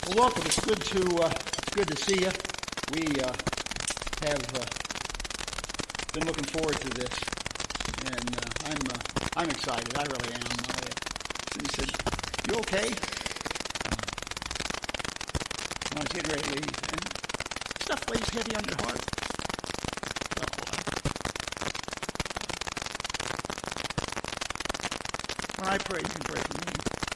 Well, welcome. It's good to see you. We have been looking forward to this, and I'm excited. I really am. Cindy said, "You okay?" When I was getting ready to leave, and stuff weighs heavy on your heart. When I pray, you can pray for me.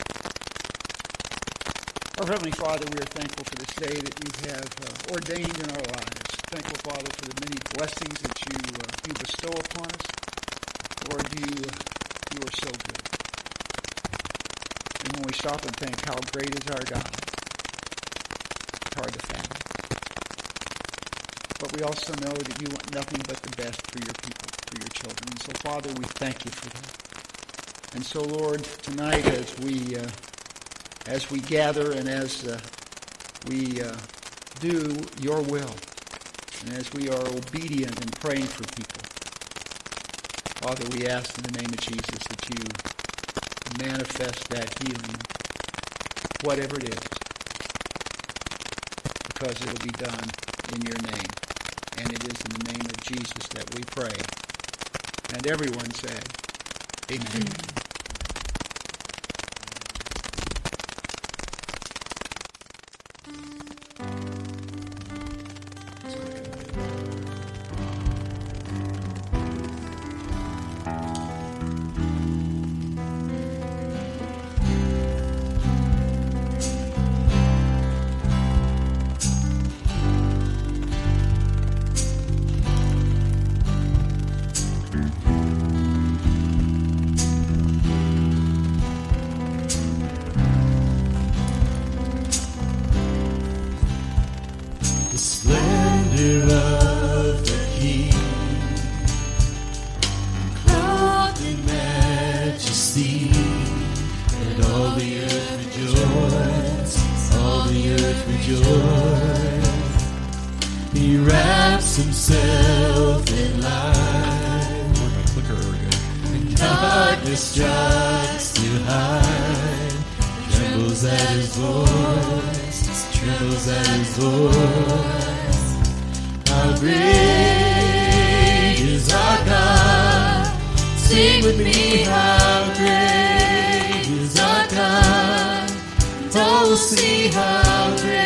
Our Heavenly Father, we are thankful for this day that you have ordained in our lives. Thankful, Father, for the many blessings that you bestow upon us. Lord, you are so good. And when we stop and think how great is our God, it's hard to fathom. But we also know that you want nothing but the best for your people, for your children. And so, Father, we thank you for that. And so, Lord, tonight as we gather and as we do your will, and as we are obedient and praying for people, Father, we ask in the name of Jesus that you manifest that healing, whatever it is, because it will be done in your name. And it is in the name of Jesus that we pray. And everyone said, Amen. He wraps himself in light. And darkness tries to hide. Trembles at his voice. Trembles at his voice. How great is our God. Sing with me, how great is our God. And all will see how great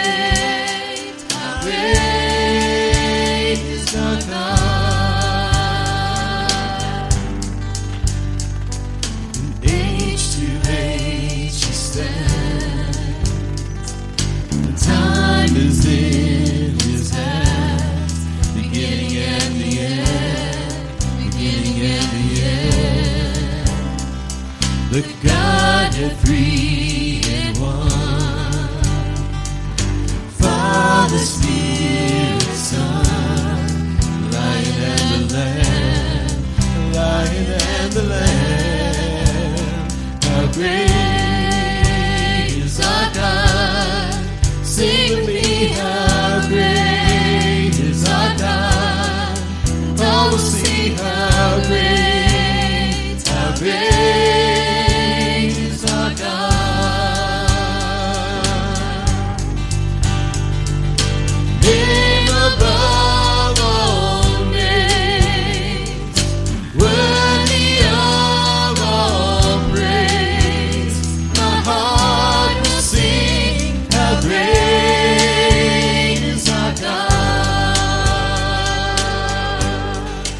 is our God. And age to age he stands. The time is in his hands. Beginning and the end. Beginning and the end. The Godhead three in one. Father, Spirit, Son, Lion and the Lamb, Lion and the Lamb. How great is our God? Sing with me, how great is our God? And all will see how great is our God. Name above all names, worthy of all praise. My heart will sing, how great is our God.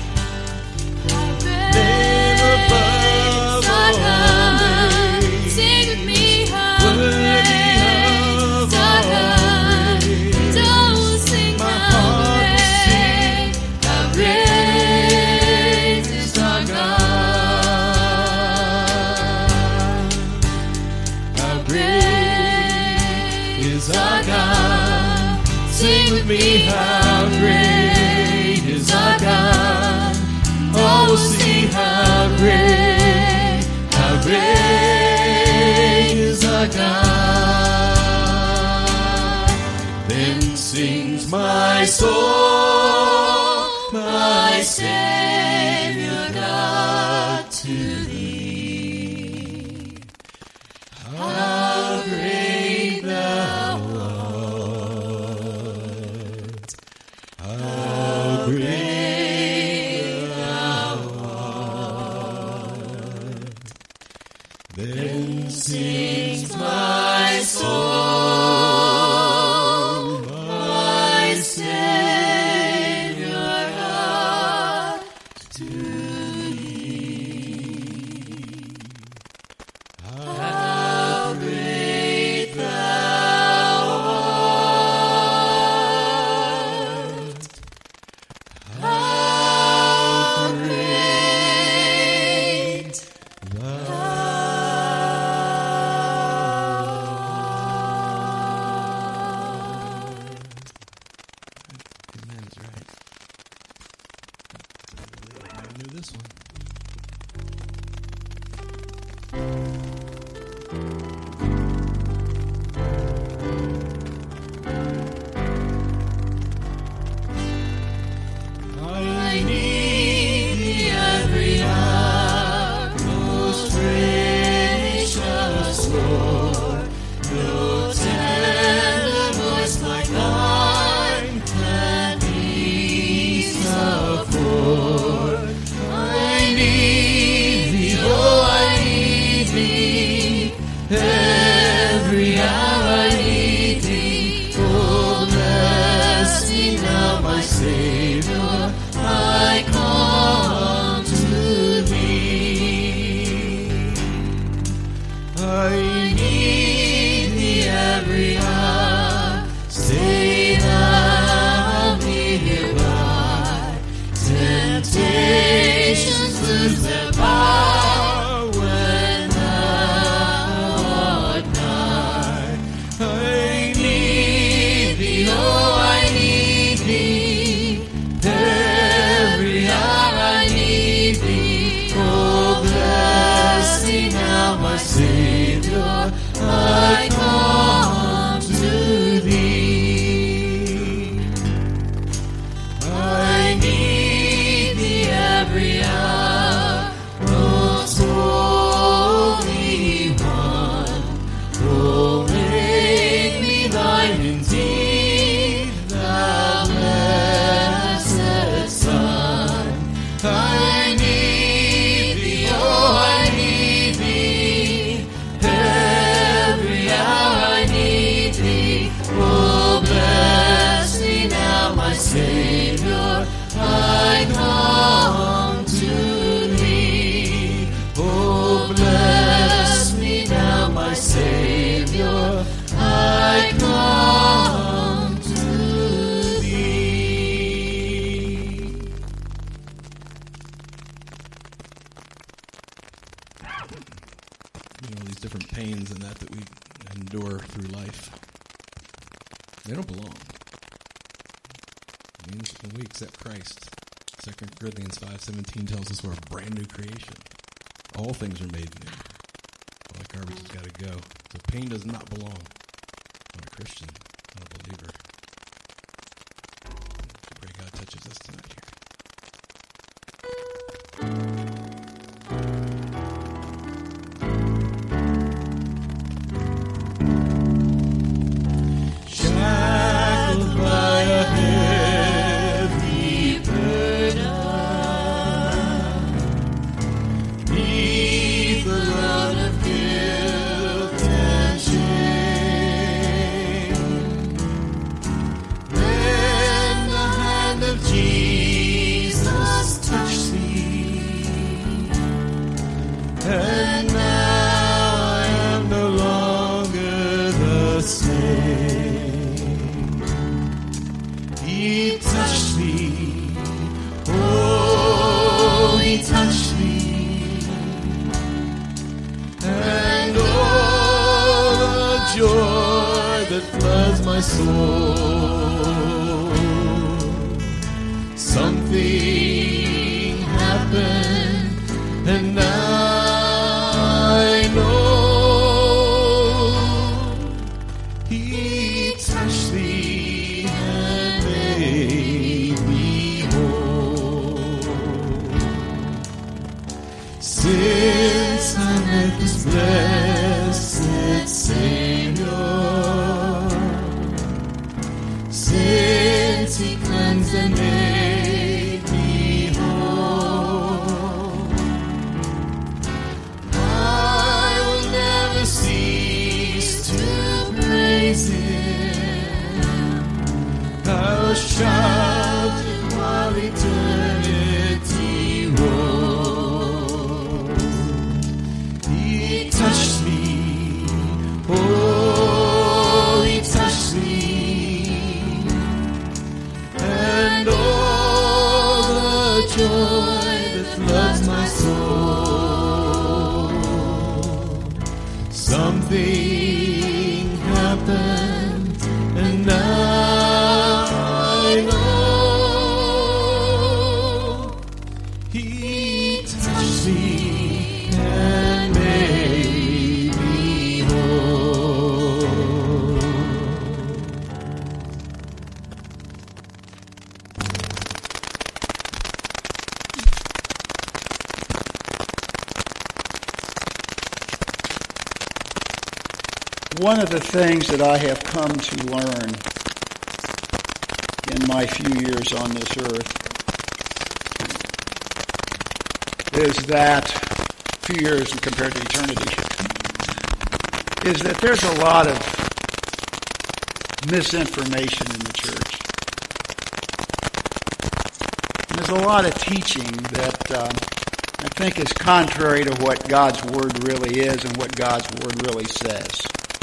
Name above all names, Sing with me, how worthy of all praise. don't sing My how heart will sing, how great is our God. How great is our God. Sing with me, how great is our God. All will see how great is our God. Then sings my soul, my Savior God, to thee. How great thou art. this one. I need thee every hour, most gracious Lord. No tender voice like thine can ease afford. I need thee, oh, I need thee. Every hour I need thee. Oh, bless me now, my Savior. I come to thee. I need thee every hour. Stay thou nearby. Temptations lose their power when thou art nigh. I need thee, oh, I need thee. Every hour I need thee. Oh, bless me now, my Savior. I come to thee. I need thee every hour. Most Holy One, oh, make me thine indeed, thou blessed Son. I need thee, oh, I need thee. Every hour I need thee. Oh, bless me now, my Savior. I come to thee. Oh, bless me now, my Savior. I come to thee. These different pains and that we endure through life, they don't belong. It means when we accept Christ, 2 Corinthians 5:17 tells us we're a brand new creation. All things are made new. All that garbage has got to go. So pain does not belong on a Christian, on a believer. I pray God touches us tonight here. Shackled by a heavy burden, beneath the load of guilt and shame, then the hand of Jesus touched thee, and now I am no longer the same. He touched me, oh, he touched me, and oh, the joy that floods my soul. Something happened, and now I know he touched thee and made me whole. Since I met this blessed Savior, since he cleansed and made me whole, I will never cease to praise him. I'll shout while eternity rolls. He touched me, oh, he touched me, and all the joy that floods my soul. Something happened, and now I know One of the things that I have come to learn in my few years on this earth is that, few years compared to eternity, is that there's a lot of misinformation in the church. And there's a lot of teaching that I think is contrary to what God's Word really is and what God's Word really says.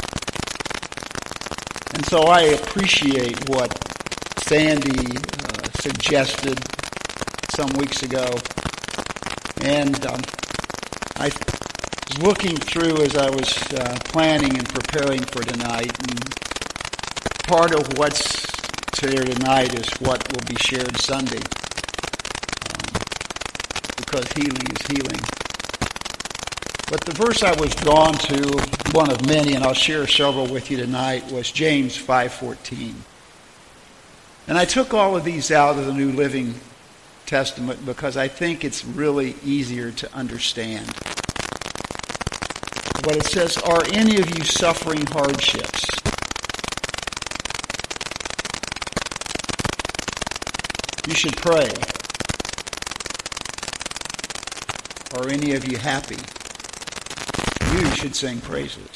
And so I appreciate what Sandy suggested some weeks ago. And I was looking through as I was planning and preparing for tonight, and part of what's here tonight is what will be shared Sunday, because healing is healing. But the verse I was drawn to, one of many, and I'll share several with you tonight, was James 5:14. And I took all of these out of the New Living Testament because I think it's really easier to understand. But it says, "Are any of you suffering hardships? You should pray. Are any of you happy? You should sing praises.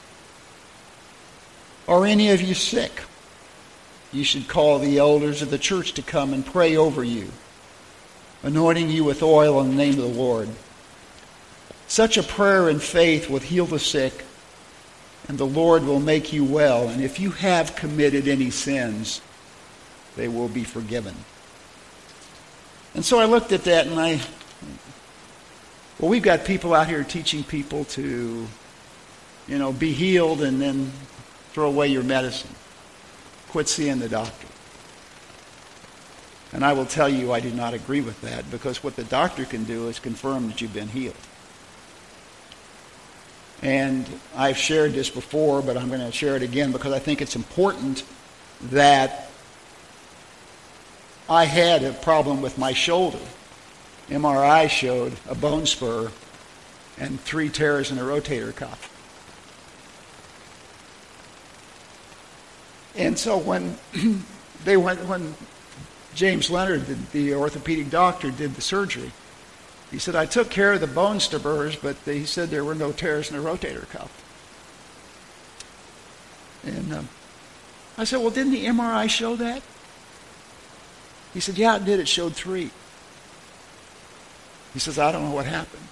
Are any of you sick? You should call the elders of the church to come and pray over you, anointing you with oil in the name of the Lord. Such a prayer in faith will heal the sick, and the Lord will make you well. And if you have committed any sins, they will be forgiven." And so I looked at that, and well, we've got people out here teaching people to, be healed and then throw away your medicine. Quit seeing the doctor. And I will tell you I do not agree with that, because what the doctor can do is confirm that you've been healed. And I've shared this before, but I'm going to share it again because I think it's important that I had a problem with my shoulder. MRI showed a bone spur and 3 tears in a rotator cuff. And so when James Leonard, the orthopedic doctor, did the surgery, he said, "I took care of the bone spurs, but he said there were no tears in the rotator cuff." And I said, "Well, didn't the MRI show that?" He said, "Yeah, it did. It showed 3. He says, "I don't know what happened."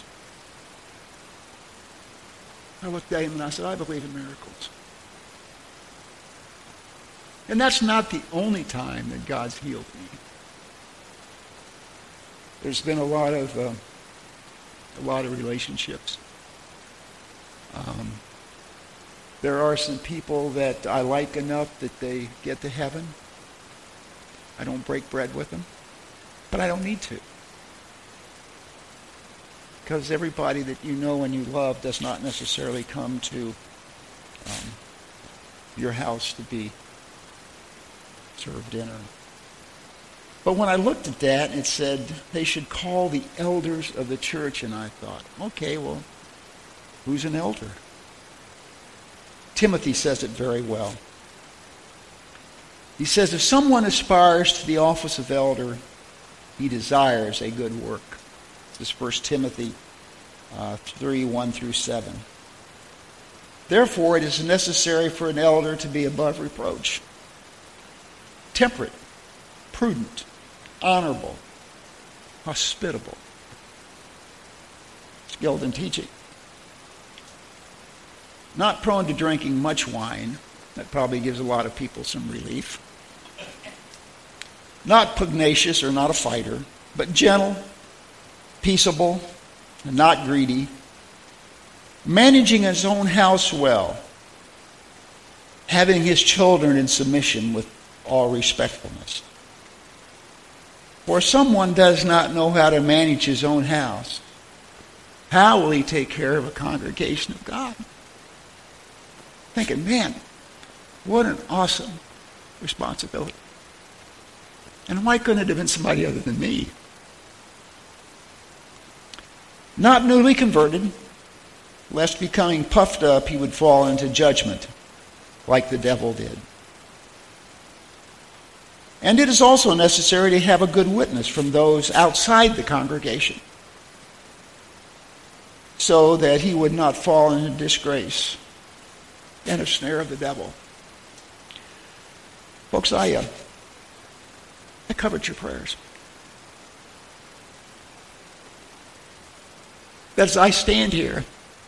I looked at him and I said, "I believe in miracles." And that's not the only time that God's healed me. There's been a lot of relationships. There are some people that I like enough that they get to heaven. I don't break bread with them, but I don't need to. Because everybody that you know and you love does not necessarily come to your house to be served dinner. But when I looked at that, it said they should call the elders of the church, and I thought, okay, well, who's an elder? Timothy says it very well. He says, if someone aspires to the office of elder, he desires a good work. This is 1 Timothy 3:1-7. Therefore, it is necessary for an elder to be above reproach, temperate, prudent, honorable, hospitable, skilled in teaching, not prone to drinking much wine. That probably gives a lot of people some relief. Not pugnacious or not a fighter, but gentle, peaceable, and not greedy, managing his own house well, having his children in submission with all respectfulness. For if someone does not know how to manage his own house, how will he take care of a congregation of God? Thinking, man, what an awesome responsibility. And why couldn't it have been somebody other than me? Not newly converted, lest becoming puffed up he would fall into judgment, like the devil did. And it is also necessary to have a good witness from those outside the congregation, so that he would not fall into disgrace and a snare of the devil. Folks, I covered your prayers. That as I stand here,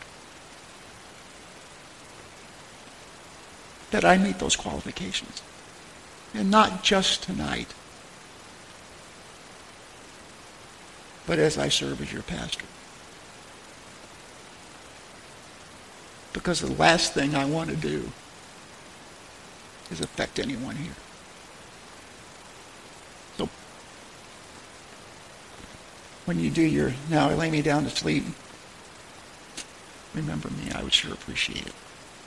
that I meet those qualifications. And not just tonight, but as I serve as your pastor. Because the last thing I want to do is affect anyone here. So, when you do your, now lay me down to sleep, remember me. I would sure appreciate it.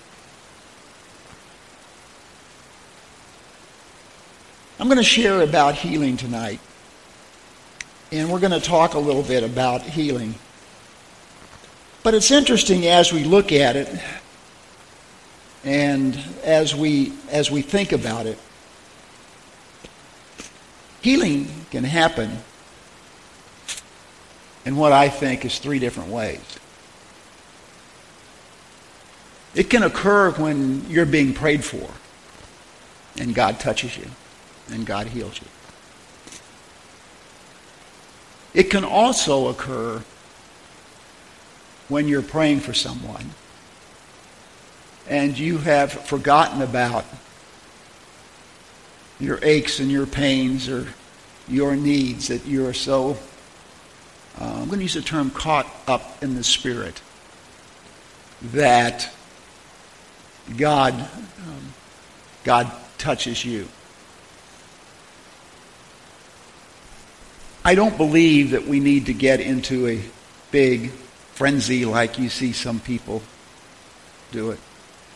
I'm going to share about healing tonight. And we're going to talk a little bit about healing. But it's interesting as we look at it and as we think about it. Healing can happen in what I think is 3 different ways. It can occur when you're being prayed for and God touches you and God heals you. It can also occur when you're praying for someone and you have forgotten about your aches and your pains or your needs, that you are so, I'm going to use the term, caught up in the Spirit, that God touches you. I don't believe that we need to get into a big frenzy like you see some people do it.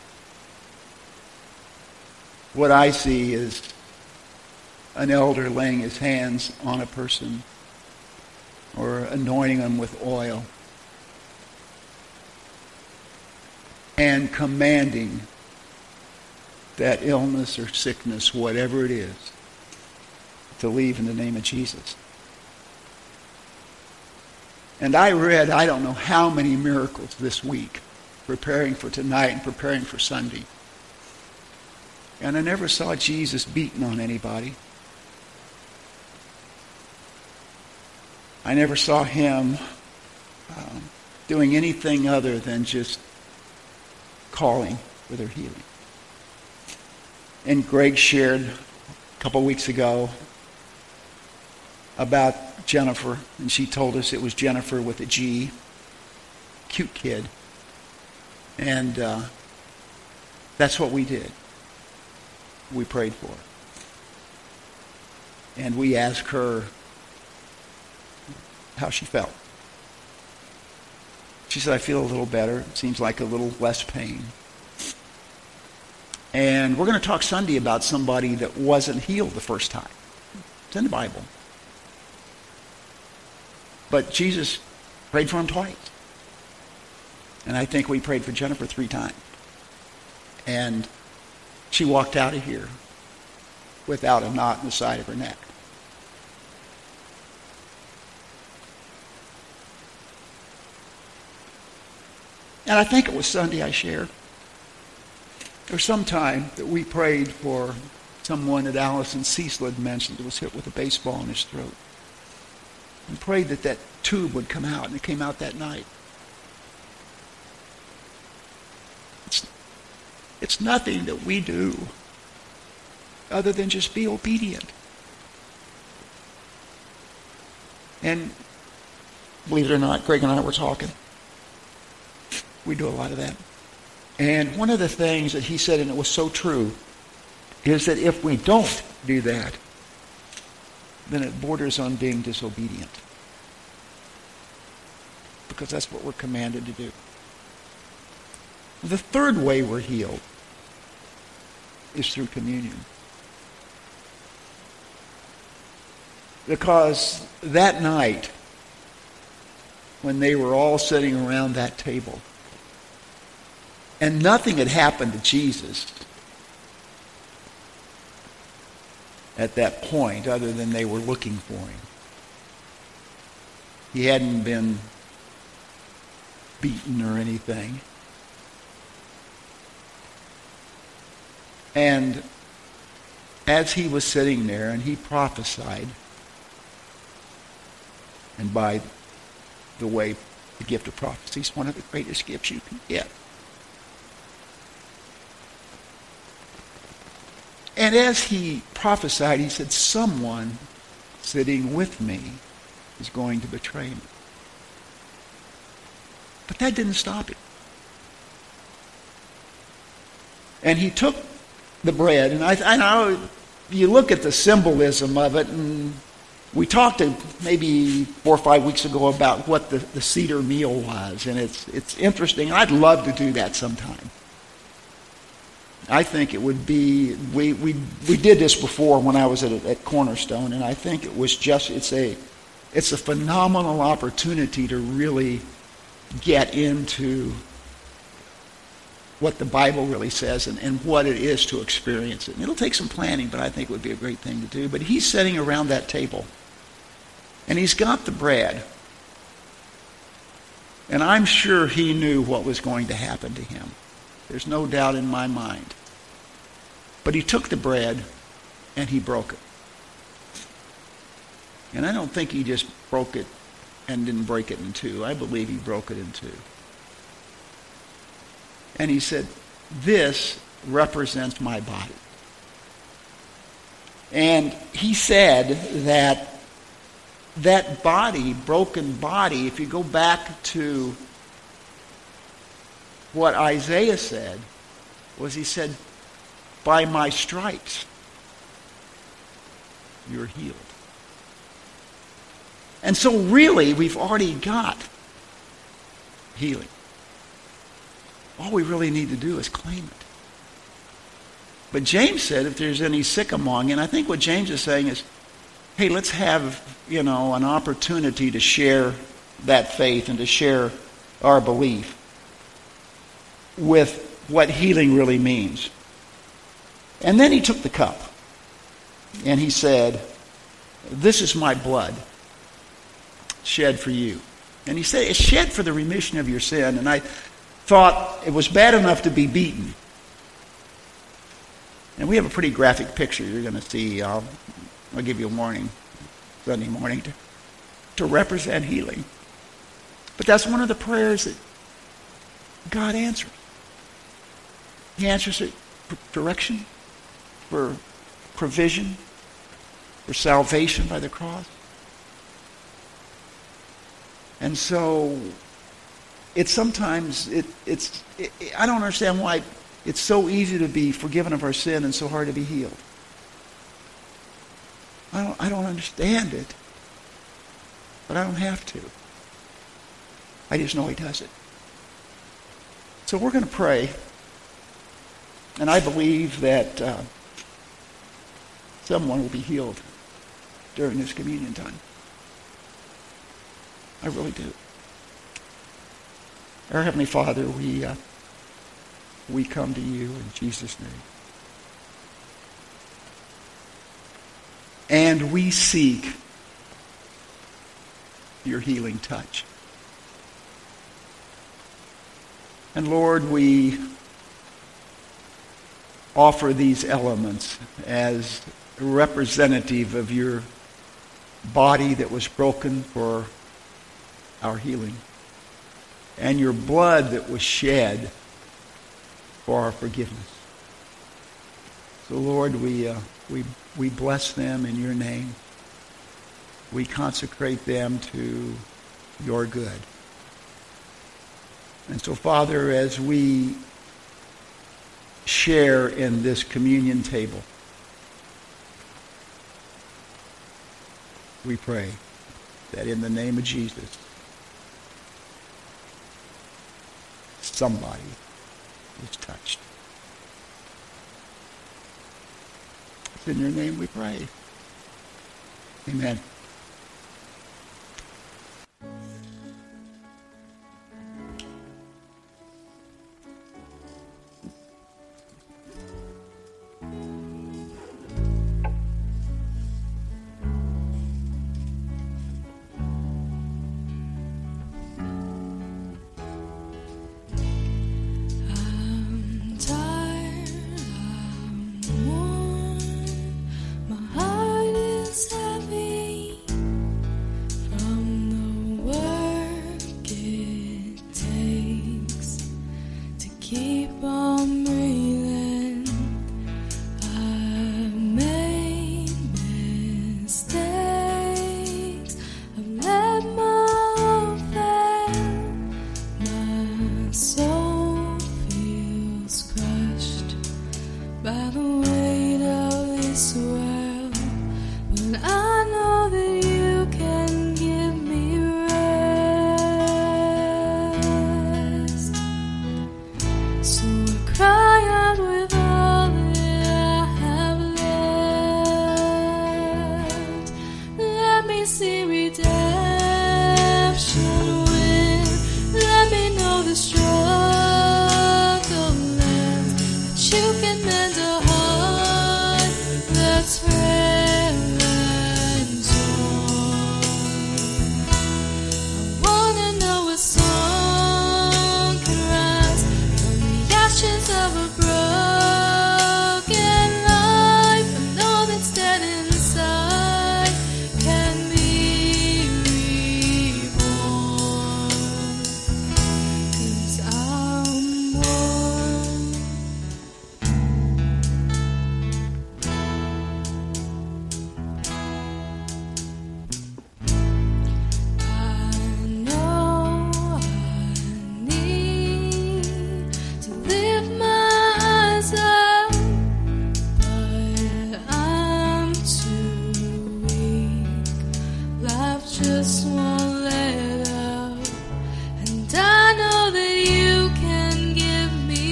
What I see is an elder laying his hands on a person or anointing them with oil and commanding that illness or sickness, whatever it is, to leave in the name of Jesus. And I read, I don't know how many miracles this week, preparing for tonight and preparing for Sunday. And I never saw Jesus beating on anybody. I never saw him doing anything other than just calling for their healing. And Greg shared a couple weeks ago about Jennifer, and she told us it was Jennifer with a G, cute kid. And that's what we did. We prayed for her. And we asked her how she felt. She said, I feel a little better. It seems like a little less pain. And we're going to talk Sunday about somebody that wasn't healed the first time. It's in the Bible. But Jesus prayed for him twice. And I think we prayed for Jennifer 3 times. And she walked out of here without a knot in the side of her neck. And I think it was Sunday I shared. There was some time that we prayed for someone that Allison Cecil had mentioned that was hit with a baseball in his throat. And prayed that that tube would come out, and it came out that night. It's nothing that we do other than just be obedient. And believe it or not, Greg and I were talking. We do a lot of that. And one of the things that he said, and it was so true, is that if we don't do that, then it borders on being disobedient. Because that's what we're commanded to do. The third way we're healed is through communion. Because that night, when they were all sitting around that table, And nothing had happened to Jesus at that point other than they were looking for him. He hadn't been beaten or anything. And as he was sitting there and he prophesied, and by the way, the gift of prophecy is one of the greatest gifts you can get. And as he prophesied, he said, someone sitting with me is going to betray me. But that didn't stop him. And he took the bread, and I know you look at the symbolism of it, and we talked maybe 4 or 5 weeks ago about what the Seder meal was, and it's interesting. I'd love to do that sometime. I think it would be, we did this before when I was at Cornerstone, and I think it was just, it's a phenomenal opportunity to really get into what the Bible really says and what it is to experience it. And it'll take some planning, but I think it would be a great thing to do. But he's sitting around that table, and he's got the bread. And I'm sure he knew what was going to happen to him. There's no doubt in my mind. But he took the bread and he broke it. And I don't think he just broke it and didn't break it in two. I believe he broke it in two. And he said, this represents my body. And he said that body, broken body, if you go back to what Isaiah said, was he said, by my stripes, you're healed. And so really, we've already got healing. All we really need to do is claim it. But James said if there's any sick among you, and I think what James is saying is, hey, let's have, an opportunity to share that faith and to share our belief with what healing really means. And then he took the cup and he said, this is my blood shed for you. And he said, it's shed for the remission of your sin. And I thought it was bad enough to be beaten. And we have a pretty graphic picture you're going to see. I'll give you a warning Sunday morning to represent healing. But that's one of the prayers that God answers. He answers it for direction, for provision, for salvation by the cross. And so it's sometimes, I don't understand why it's so easy to be forgiven of our sin and so hard to be healed. I don't understand it, but I don't have to. I just know he does it. So we're going to pray, and I believe that someone will be healed during this communion time. I really do. Our Heavenly Father, we come to you in Jesus' name. And we seek your healing touch. And Lord, we offer these elements as representative of your body that was broken for our healing, and your blood that was shed for our forgiveness. So Lord, we bless them in your name. We consecrate them to your good. And so, Father, as we share in this communion table, we pray that in the name of Jesus, somebody is touched. It's in your name we pray. Amen. this world, but I know that you can give me rest. So I cry out with all that I have left. Let me see redemption win. Let me know the struggle ends, that you can mend a heart that's frail and torn. I wanna know a song can rise from the ashes of a broken life. I know that's dead inside can be reborn. 'Cause I'm born. I know I need to lift my eyes up, but I'm too weak. Life just won't let up, and I know that you can give me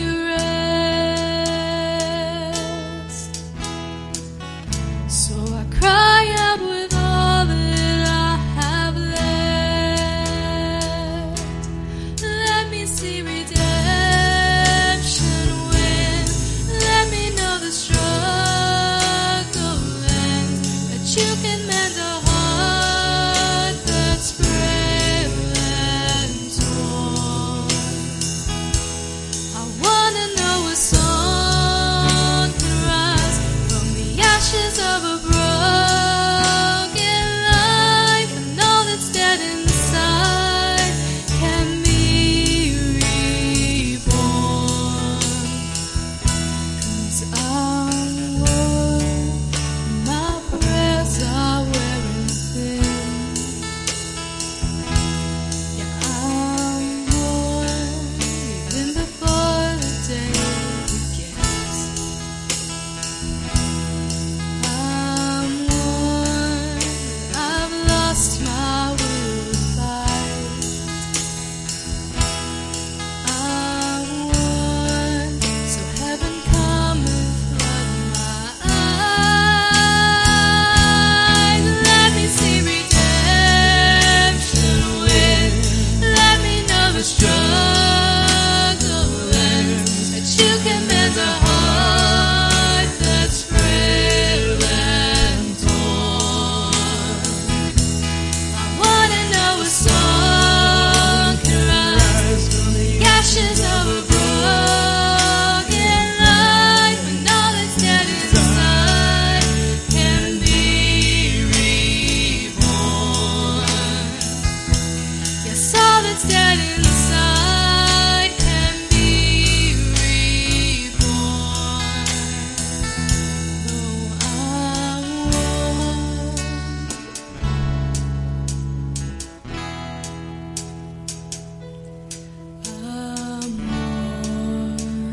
rest. So I cry out with all that I have left. Let me see redemption win. Let me know the struggle ends, that you can mend a heart that's frail and torn. I wanna know a song can rise from the ashes of a broken life. I know that's dead inside can be reborn. 'Cause I'm worn, my prayers are wearing thin. Yeah, I'm worn even before the day begins. I'm worn, I've lost my will to fight. I'm worn, so heaven come and flood my eyes. Let me see redemption win. Let me know the struggle ends, that you can mend a heart that's frail and torn. I wanna know a song can rise from the ashes of a broken life. And all that's dead inside can be reborn. Yes, all that's dead inside can be reborn. Though I'm worn. I'm worn.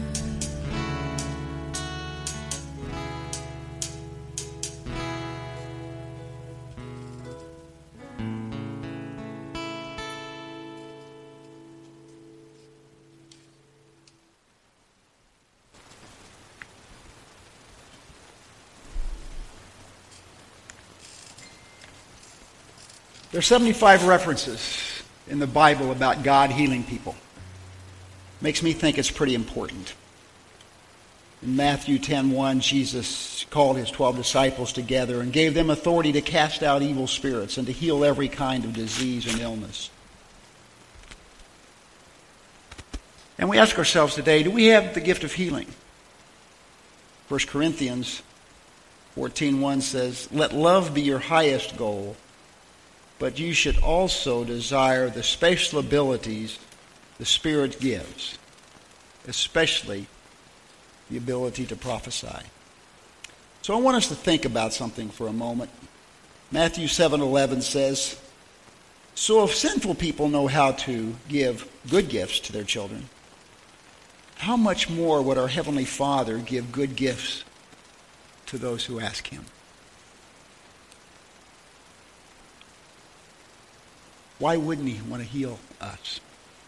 There are 75 references in the Bible about God healing people. Makes me think it's pretty important. In Matthew 10:1, Jesus called his 12 disciples together and gave them authority to cast out evil spirits and to heal every kind of disease and illness. And we ask ourselves today, do we have the gift of healing? 1 Corinthians 14:1 says, "Let love be your highest goal, but you should also desire the special abilities the Spirit gives, especially the ability to prophesy." So I want us to think about something for a moment. Matthew 7:11 says, "So if sinful people know how to give good gifts to their children, how much more would our Heavenly Father give good gifts to those who ask him. Why wouldn't he want to heal us?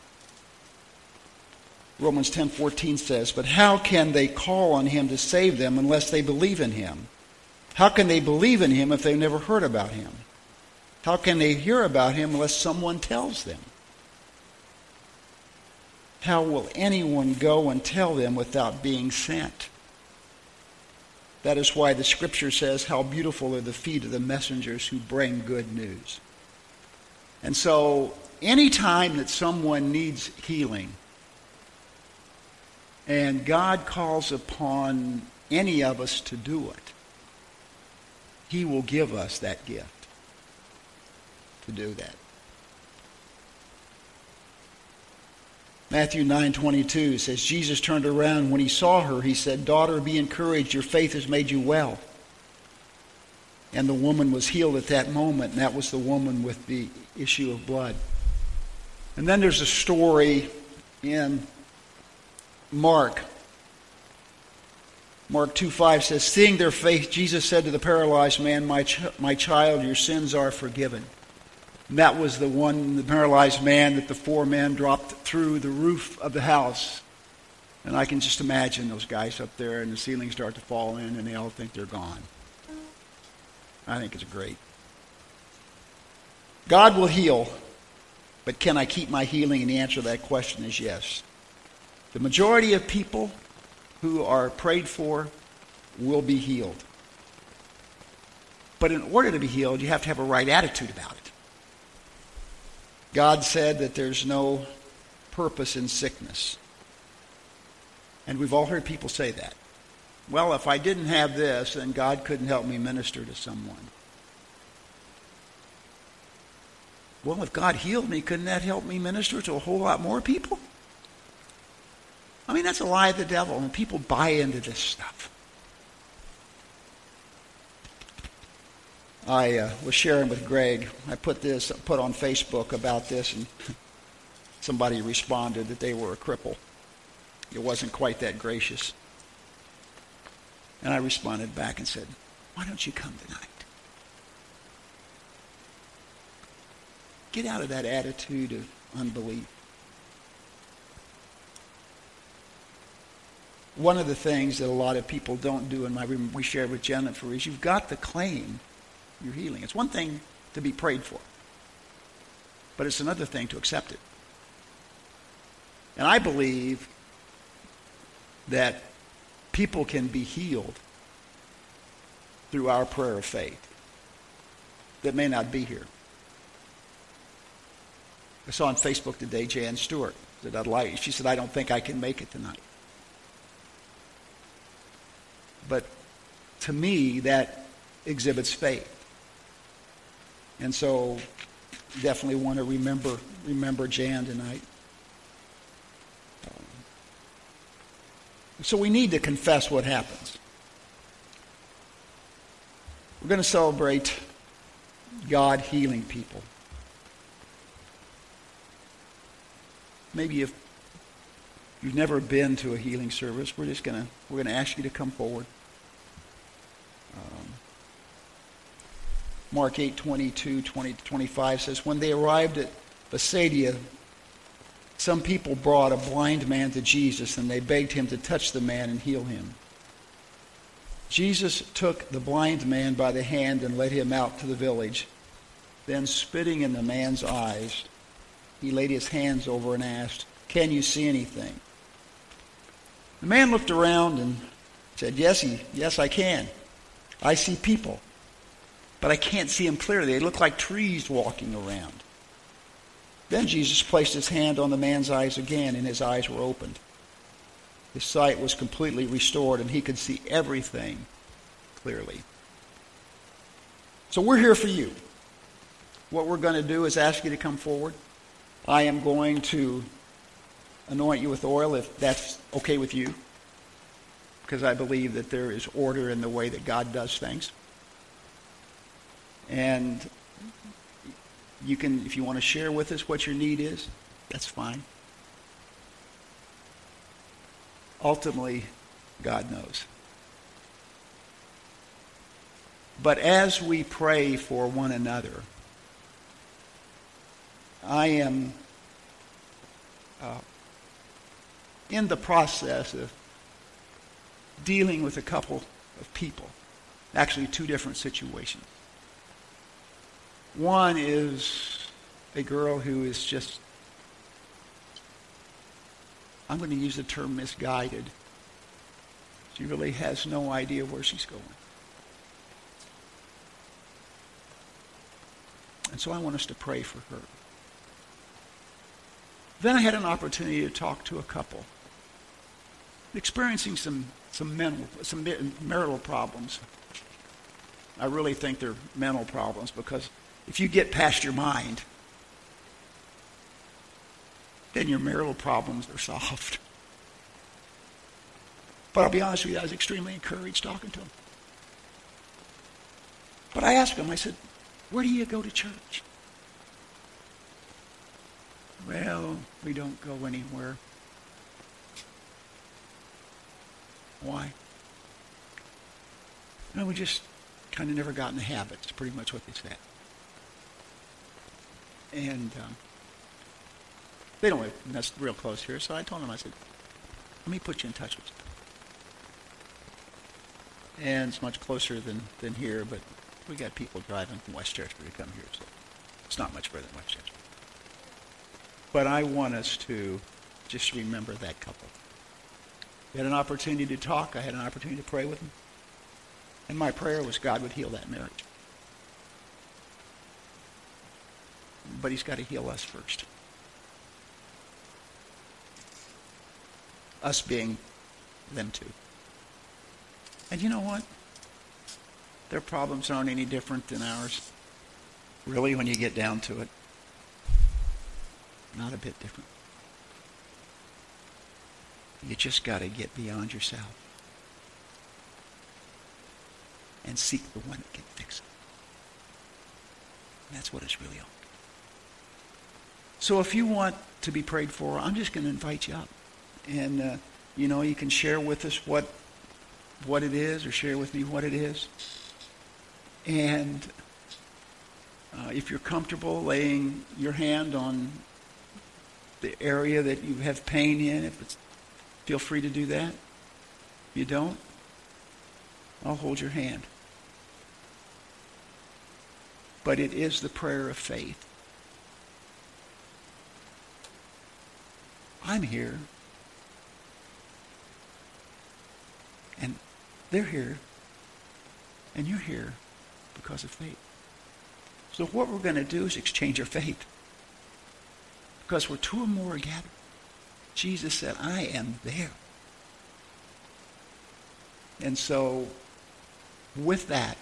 Romans 10:14 says, "But how can they call on him to save them unless they believe in him? How can they believe in him if they've never heard about him? How can they hear about him unless someone tells them? How will anyone go and tell them without being sent?" That is why the scripture says, "How beautiful are the feet of the messengers who bring good news." And so, any time that someone needs healing, and God calls upon any of us to do it, he will give us that gift to do that. Matthew 9:22 says, Jesus turned around. When he saw her, he said, "Daughter, be encouraged. Your faith has made you well." And the woman was healed at that moment, and that was the woman with the issue of blood. And then there's a story in Mark 2:5 says, "Seeing their faith, Jesus said to the paralyzed man, my child, your sins are forgiven." And that was the paralyzed man that the four men dropped through the roof of the house. And I can just imagine those guys up there, and the ceilings start to fall in, and they all think they're gone. I think it's great. God will heal, but can I keep my healing? And the answer to that question is yes. The majority of people who are prayed for will be healed. But in order to be healed, you have to have a right attitude about it. God said that there's no purpose in sickness. And we've all heard people say that. Well, if I didn't have this, then God couldn't help me minister to someone. Well, if God healed me, couldn't that help me minister to a whole lot more people? I mean, that's a lie of the devil, and people buy into this stuff. I was sharing with Greg. I put on Facebook about this, and somebody responded that they were a cripple. It wasn't quite that gracious. And I responded back and said, "Why don't you come tonight? Get out of that attitude of unbelief." One of the things that a lot of people don't do, and we shared with Jennifer, is you've got to claim your healing. It's one thing to be prayed for, but it's another thing to accept it. And I believe that people can be healed through our prayer of faith that may not be here. I saw on Facebook today Jan Stewart that she said, "I don't think I can make it tonight." But to me, that exhibits faith. And so definitely want to remember Jan tonight. So we need to confess what happens. We're going to celebrate God healing people. Maybe if you've never been to a healing service, we're going to ask you to come forward. Mark 8:22, 20-25 says, "When they arrived at Bethsaida, some people brought a blind man to Jesus, and they begged him to touch the man and heal him. Jesus took the blind man by the hand and led him out to the village. Then, spitting in the man's eyes, he laid his hands over and asked, 'Can you see anything?' The man looked around and said, Yes, I can. I see people, but I can't see them clearly. They look like trees walking around." Then Jesus placed his hand on the man's eyes again, and his eyes were opened. His sight was completely restored, and he could see everything clearly. So we're here for you. What we're going to do is ask you to come forward. I am going to anoint you with oil, if that's okay with you, because I believe that there is order in the way that God does things. And you can, if you want to share with us what your need is, that's fine. Ultimately, God knows. But as we pray for one another, I am in the process of dealing with a couple of people. Actually, two different situations. One is a girl who is just, I'm going to use the term misguided. She really has no idea where she's going. And so I want us to pray for her. Then I had an opportunity to talk to a couple experiencing some marital problems. I really think they're mental problems, because if you get past your mind, then your marital problems are solved. But I'll be honest with you, I was extremely encouraged talking to them. But I asked them, I said, where do you go to church? Well, we don't go anywhere. Why? No, we just kind of never got in the habit. It's pretty much what they said. And they don't live that's real close here, so I told them, I said, let me put you in touch with them. And it's much closer than here, but we got people driving from Westchester to come here, so it's not much further than Westchester. But I want us to just remember that couple. We had an opportunity to talk. I had an opportunity to pray with them. And my prayer was God would heal that marriage. But he's got to heal us first. Us being them too. And you know what? Their problems aren't any different than ours. Really, when you get down to it. Not a bit different. You just got to get beyond yourself and seek the one that can fix it. And that's what it's really all. So if you want to be prayed for, I'm just going to invite you up. And, you can share with us what it is, or share with me what it is. And if you're comfortable laying your hand on the area that you have pain in, feel free to do that. If you don't, I'll hold your hand. But it is the prayer of faith. I'm here. And they're here. And you're here because of faith. So what we're going to do is exchange our faith. Because where two or more are gathered, Jesus said, I am there. And so, with that,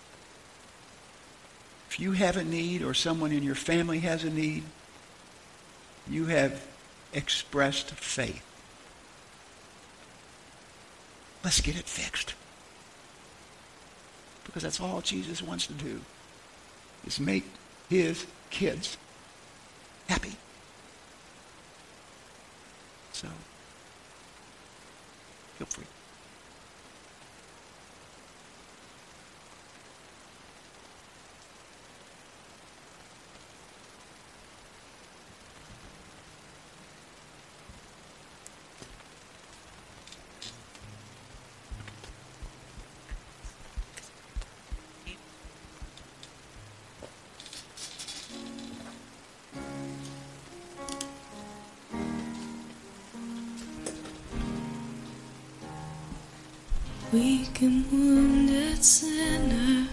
if you have a need, or someone in your family has a need, you have expressed faith. Let's get it fixed. Because that's all Jesus wants to do, is make his kids happy. So, feel free. Weak and wounded sinner,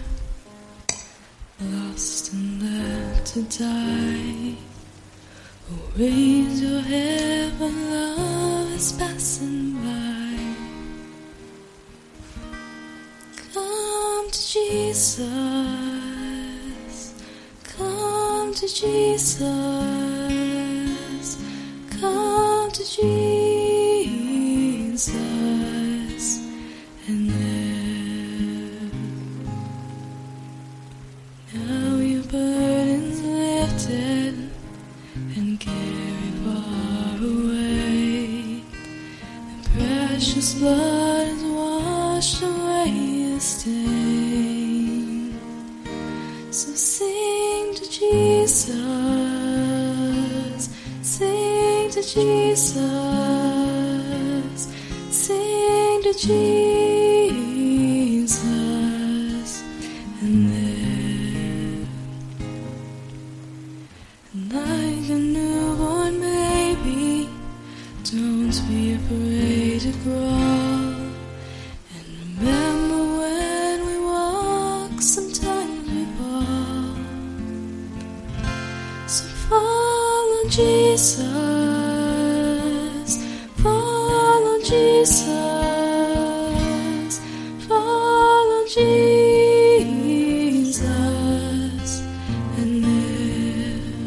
lost and left to die. Oh, raise your head when love is passing by. Come to Jesus, come to Jesus, come to Jesus. And there, now your burden's lifted and carried far away. The precious blood has washed away the stain. So sing to Jesus, sing to Jesus, sing to Jesus, and live. And like a newborn baby, don't be afraid to grow. And remember when we walk, sometimes we fall. So follow Jesus, follow Jesus, follow Jesus, and live.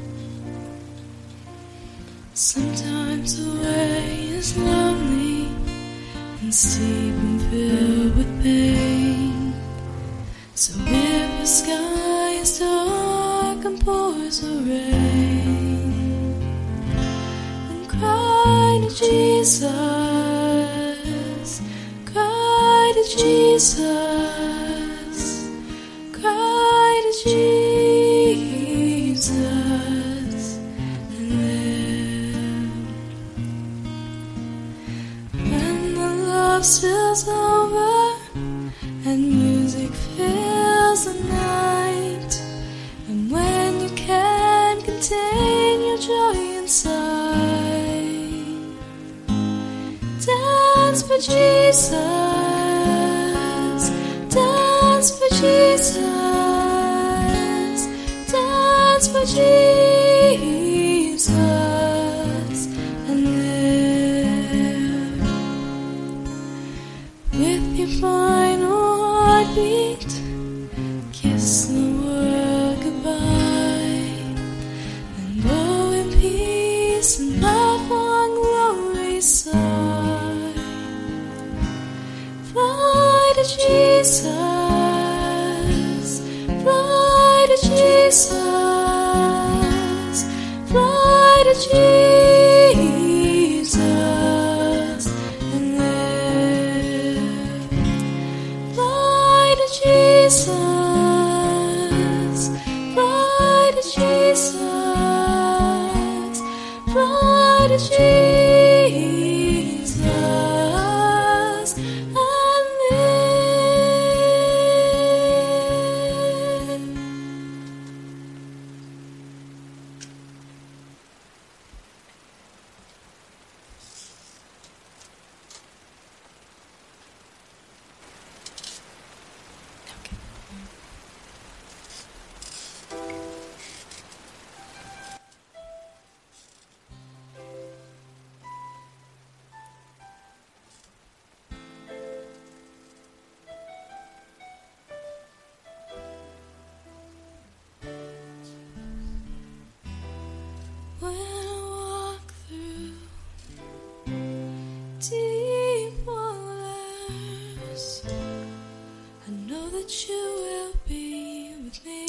Sometimes the way is lonely and steep and filled with pain. So if the sky is dark and pours the rain, then cry to Jesus, cry to Jesus, cry to Jesus, and live. When the love spills over and music fills the night, and when you can't contain your joy inside, dance for Jesus, dance for Jesus, dance for Jesus, and live. With your final heartbeat, kiss the world goodbye, and go in peace and love on glory's side. Fly to Jesus, fly to Jesus, fly to Jesus, and live. Fly to Jesus, fly to Jesus, fly to Jesus, and live. When I walk through deep waters, I know that you will be with me.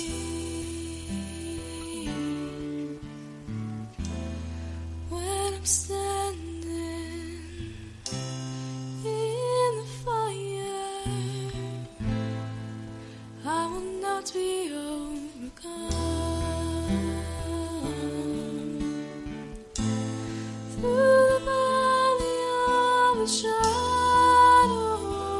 When I'm standing in the fire, I will not be overcome. Through the valley of the shadow,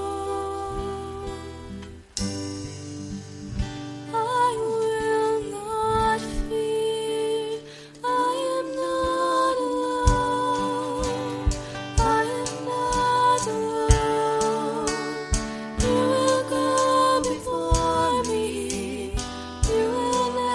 I will not fear. I am not alone. I am not alone. You will go before me. You will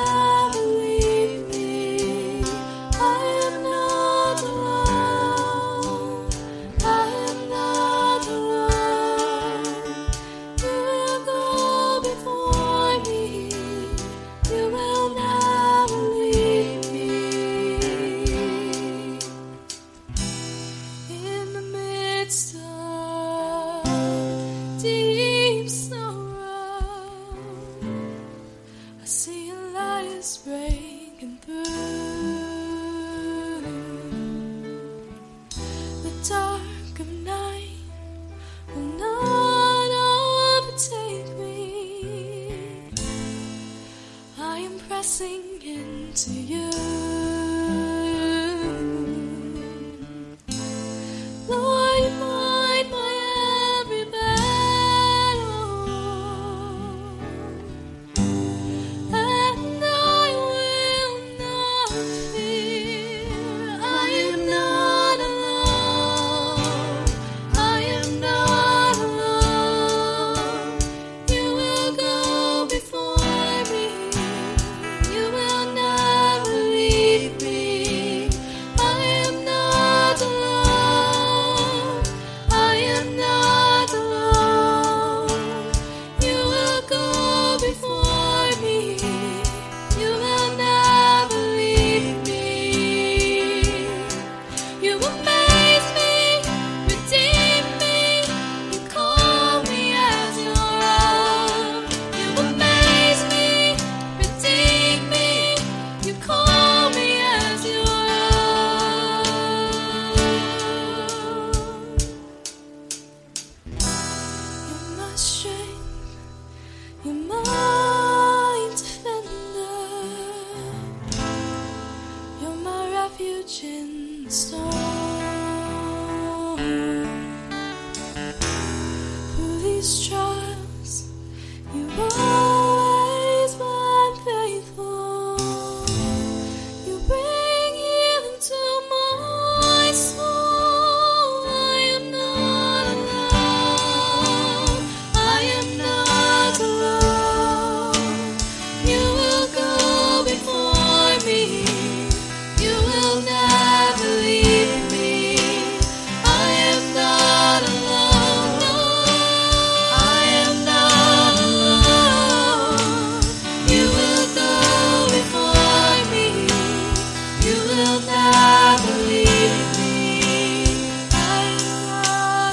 You've always been faithful. You bring healing to my soul. I am not alone. I am not alone. You will go before me. You will never leave me. I am not alone. I am not alone. You will go before me. You will never leave me. I am not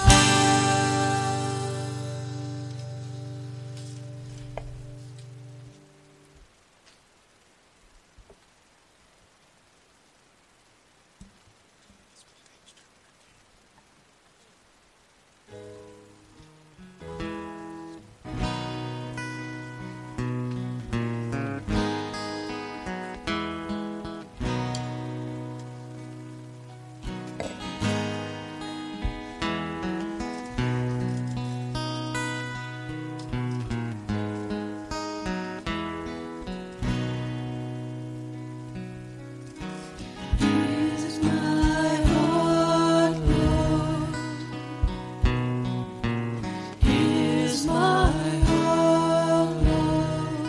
Here's my heart, Lord. Here's my heart, Lord.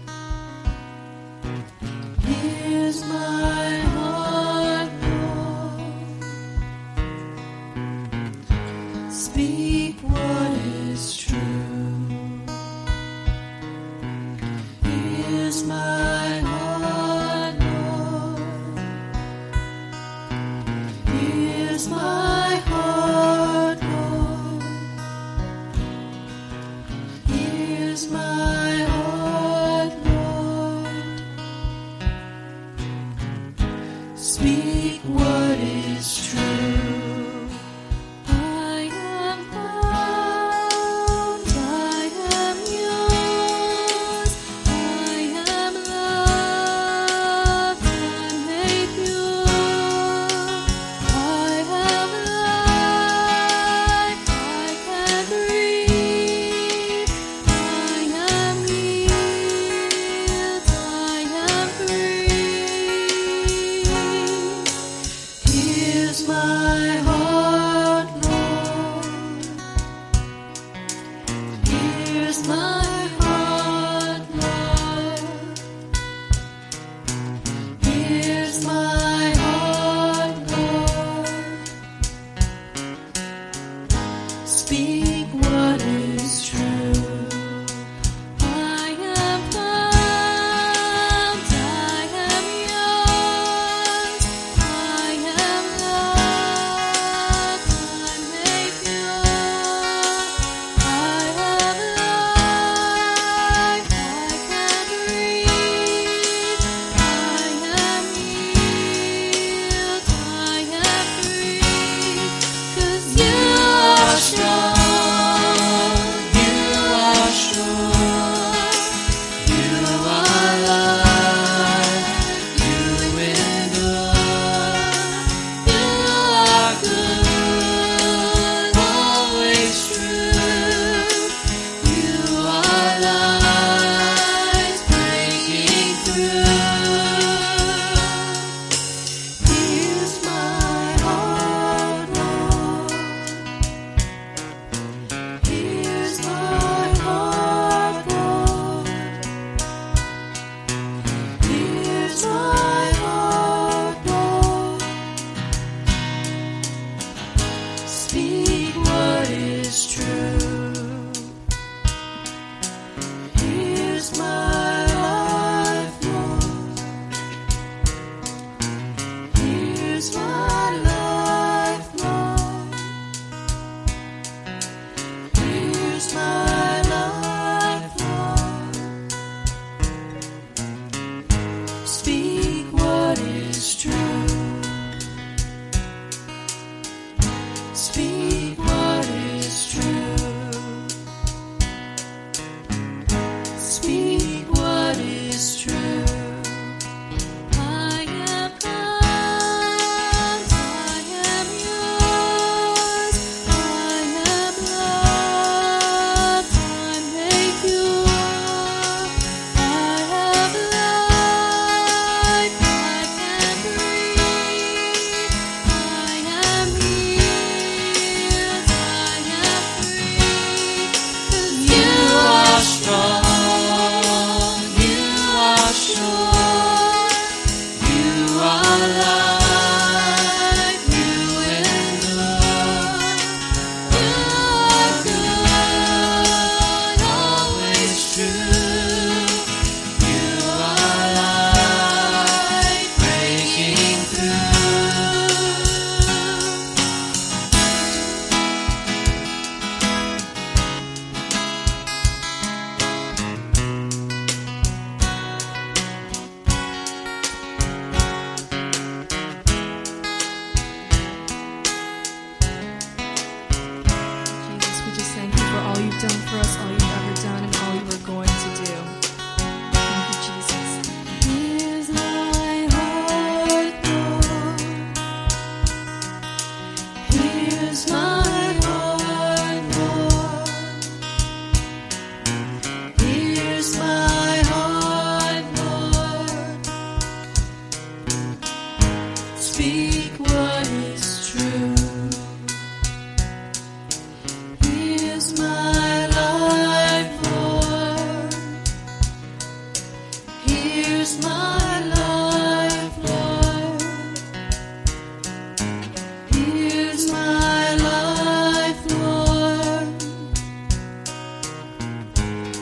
Here's my heart, Lord. Speak what is true. Here's my heart, Lord. Here's my heart, Lord. Here's my heart, Lord. Speak what is true. I am found, I am yours. I am loved, I'm made pure. I have life, I can breathe. I am healed, I am free. Here's my heart, Lord. Here's my heart, Lord. Here's my heart, Lord. Speak what is true. I am found, I am yours. I am loved, I'm made pure. I have life,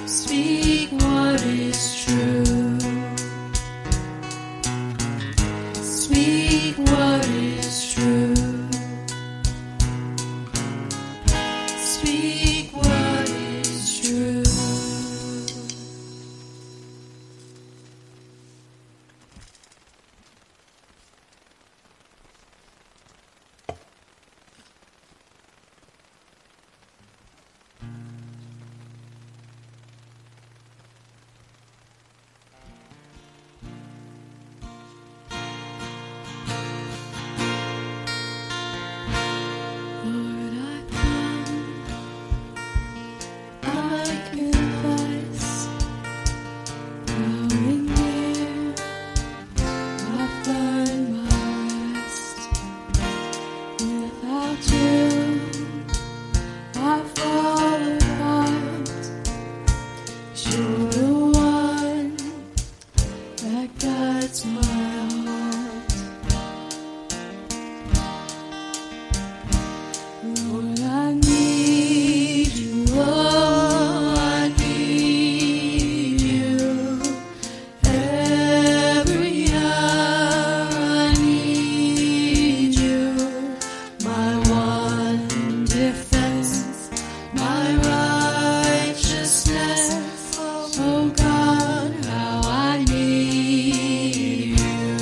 Speak what is true. Speak what is true. Speak what is true. Lord, I come, I confess, drawing near, I find my rest. Without you, I fall apart. You're the one that guides my heart. Lord, I need you, oh, I need you. Every hour I need you. My one defense, my righteousness. Oh God, how I need you.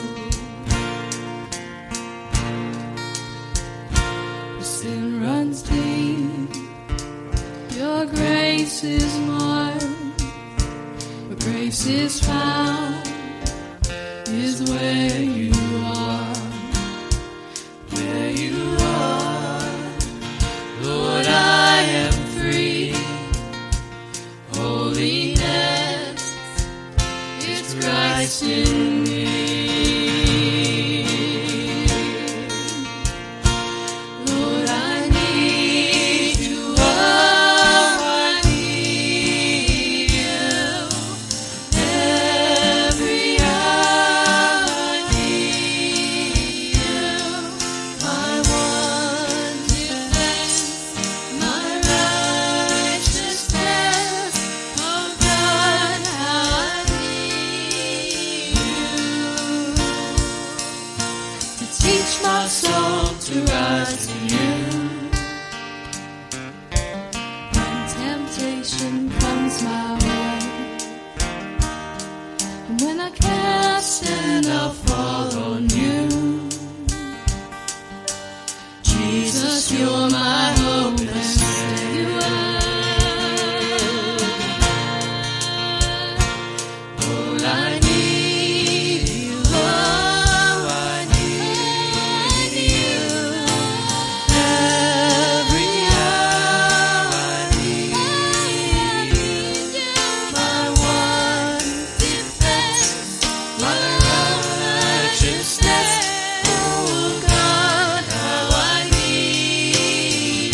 Sin runs deep, your grace is more. Where grace is found is where you are. Where you are, Lord, I am free. Holiness is Christ in me. Lord, I need you, oh, I need you. Every hour I need you. My one defense, my righteousness. Oh God, how I need you. To teach my soul to rise to you. When temptation comes my way, and when I can't stand, I'll fall on you. Jesus, you're my hope and stay. Lord, I need you, oh, I need you. Every hour I need you. My one defense, my righteousness. Oh God, how I need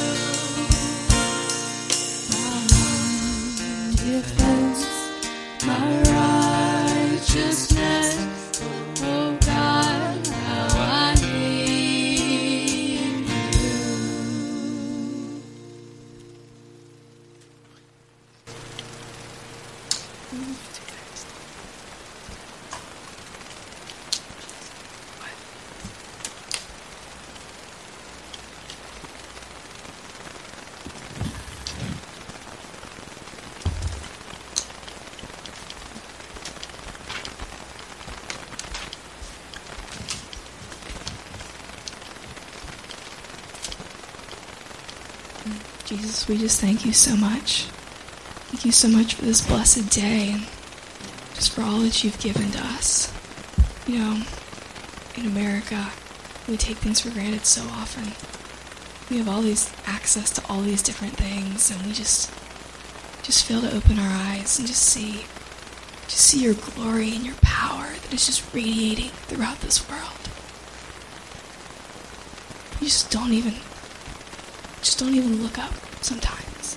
you. My one defense, my righteousness. Oh God, how I need you. Jesus, we just thank you so much. Thank you so much for this blessed day and just for all that you've given to us. You know, in America, we take things for granted so often. We have all these access to all these different things, and we just fail to open our eyes and just see your glory and your power that is just radiating throughout this world. We just don't even look up sometimes.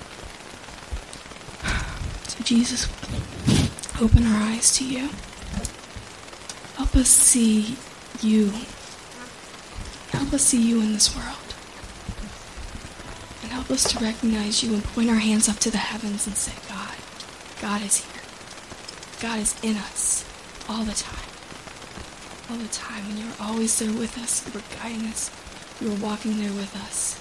So Jesus, open our eyes to you. Help us see you. Help us see you in this world. And help us to recognize you and point our hands up to the heavens and say, God, God is here. God is in us all the time. All the time. And you're always there with us. You were guiding us. You were walking there with us.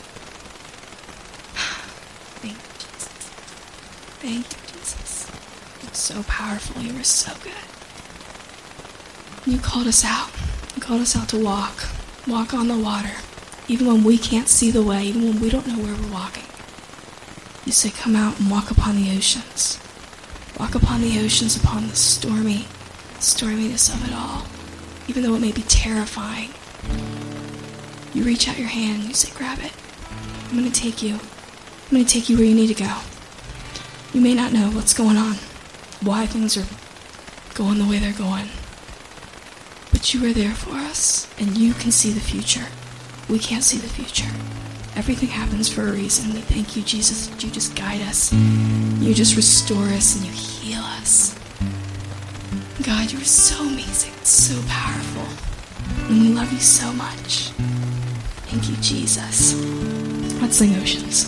Thank you, Jesus. Thank you, Jesus. You're so powerful. You were so good. You called us out. You called us out to walk. Walk on the water. Even when we can't see the way, even when we don't know where we're walking. You say, come out and walk upon the oceans. Walk upon the oceans, upon the storminess of it all. Even though it may be terrifying. You reach out your hand and you say, grab it. I'm going to take you. I'm going to take you where you need to go. You may not know what's going on, why things are going the way they're going. But you are there for us, and you can see the future. We can't see the future. Everything happens for a reason. We thank you, Jesus, that you just guide us. You just restore us, and you heal us. God, you are so amazing, so powerful, and we love you so much. Thank you, Jesus. Let's sing Oceans.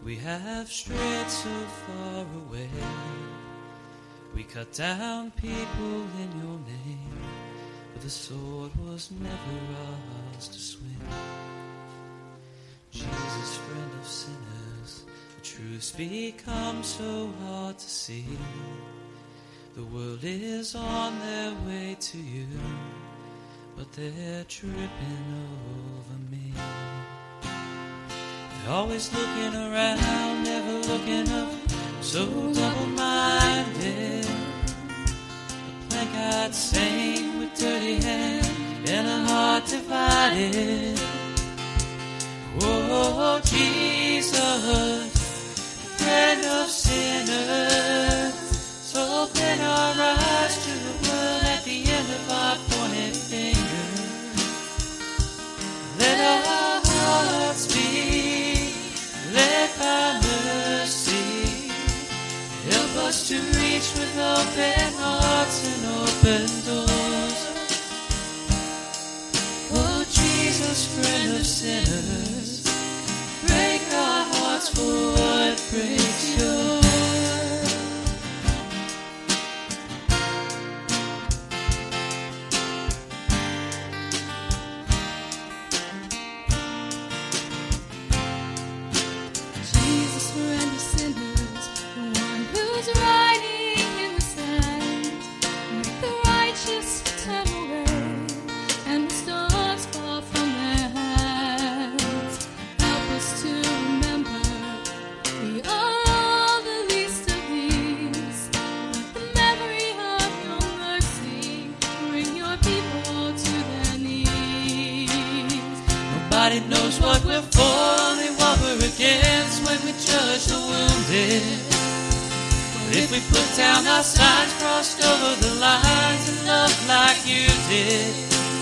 We have strayed so far away. We cut down people in your name, but the sword was never ours to swing. Jesus, friend of sinners, the truth's become so hard to see. The world is on their way to you, but they're tripping over me. They're always looking around, never looking up, so double-minded. A placard saying with dirty hand and a heart divided. Oh, Jesus, friend of sinners, so open our eyes to the world at the end of our pointed finger. Let our hearts be led by mercy. Help us to reach with open hearts and open doors. Oh, Jesus, friend of sinners, break our hearts for what breaks yours. Jesus, friend of sinners, the one who's writing in the sand, make the righteous turn away and the stars fall from their hands. Help us to remember we are all the least of these. Let the memory of your mercy bring your people to their knees. Nobody knows what we're for, only what we're against when we judge the wounded. But if we put down our signs, crossed over the lines and love like you did.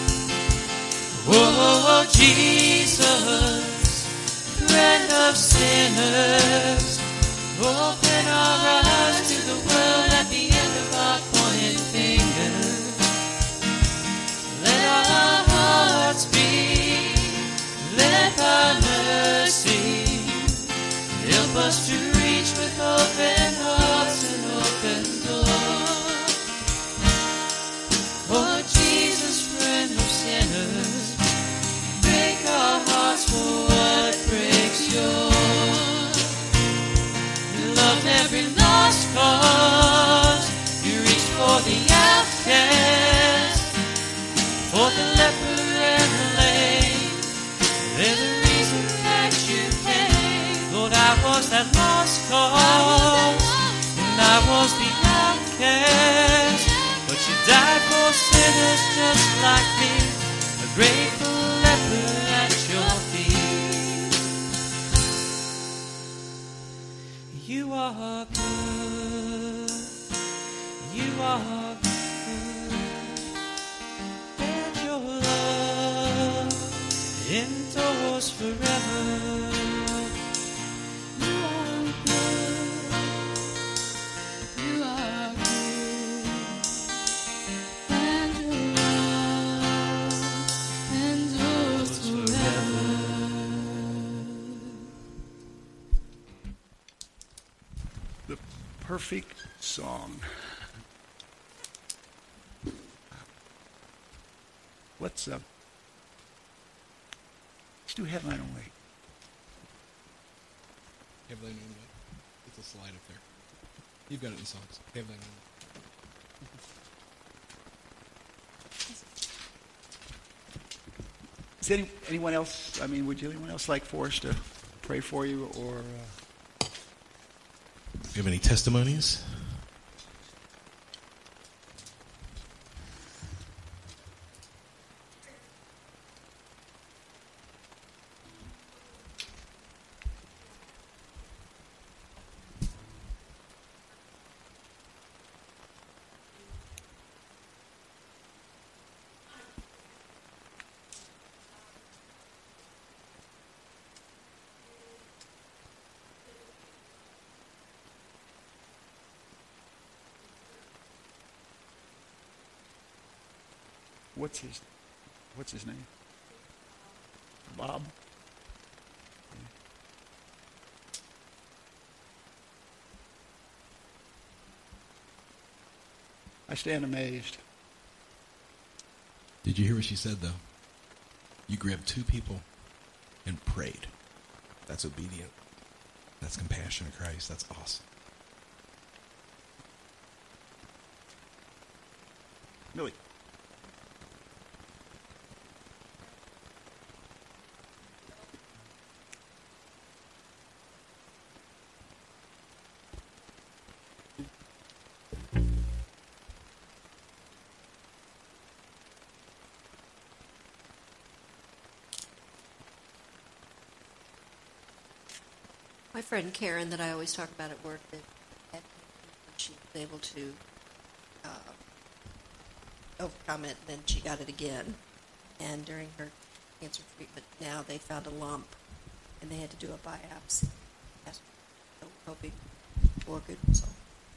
Oh, Jesus, friend of sinners, open our eyes to the world at the end of our pointed finger. Let our hearts be led by mercy. Help us to reach with open hearts and open doors. Oh, Jesus, friend of sinners, break our hearts for what breaks yours. You loved every lost cause. You reached for the outcast, for the leper and the lame. They're the reason that you came. Lord, I was that lost cause, and I was the outcast, but you died for sinners just like me, a grateful leper at your feet. You are good, you are good, and your love endures forever. You are good, you are good, and your love endures forever. The perfect song. Let's do Headline Only. Headline only. It's a slide up there. You've got it in songs. Headline only. Is anyone else, would anyone else like for us to pray for you or... Do you have any testimonies? What's his name? Bob? I stand amazed. Did you hear what she said, though? You grabbed two people and prayed. That's obedient. That's compassion of Christ. That's awesome. Really. My friend Karen, that I always talk about at work, that she was able to overcome it, and then she got it again. And during her cancer treatment, now they found a lump, and they had to do a biopsy. Yes. So we're hoping for good result.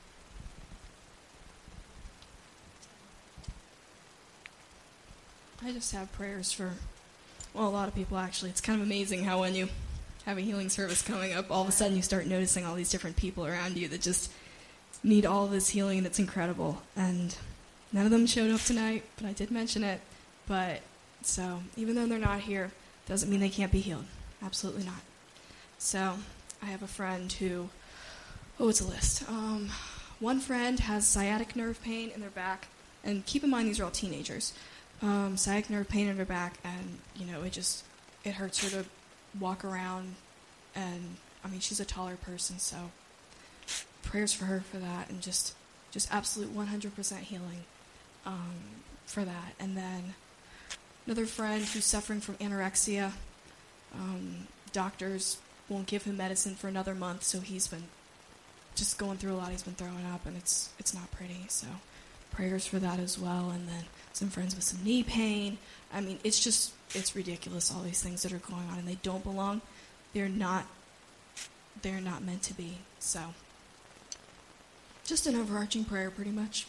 I just have prayers for, well, a lot of people actually. It's kind of amazing how when you have a healing service coming up, all of a sudden you start noticing all these different people around you that just need all of this healing, and it's incredible. And none of them showed up tonight, but I did mention it. But so even though they're not here, doesn't mean they can't be healed. Absolutely not. So I have a friend who, it's a list. One friend has sciatic nerve pain in their back, and keep in mind these are all teenagers. Sciatic nerve pain in her back, and it hurts her to walk around, and she's a taller person, so prayers for her for that, and just absolute 100% healing for that. And then another friend who's suffering from anorexia. Doctors won't give him medicine for another month, so he's been just going through a lot. He's been throwing up, and it's not pretty, so prayers for that as well. And then some friends with some knee pain. It's ridiculous, all these things that are going on, and they don't belong. They're not meant to be. So just an overarching prayer, pretty much.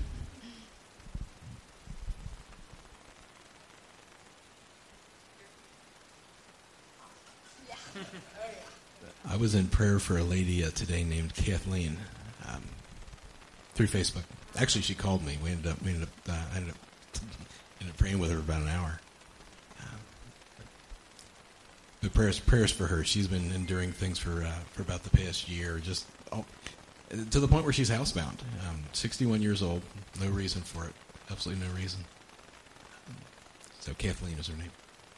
I was in prayer for a lady today named Kathleen through Facebook. Actually, she called me. I ended up praying with her about an hour. But prayers for her. She's been enduring things for about the past year, just to the point where she's housebound. 61 years old, no reason for it, absolutely no reason. So Kathleen is her name.